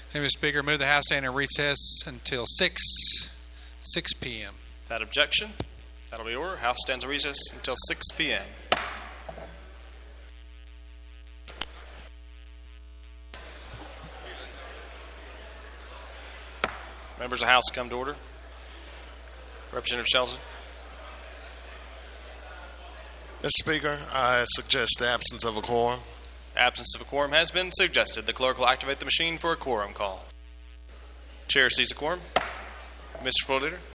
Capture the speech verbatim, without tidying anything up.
Hey, Mister Speaker, move the House stand in recess until six p.m. Without objection, that'll be ordered. House stands in recess until six p.m. Members of the House come to order. Representative Shelton. Mister Speaker, I suggest the absence of a quorum. Absence of a quorum has been suggested. The clerk will activate the machine for a quorum call. Chair sees a quorum. Mister Floor Leader.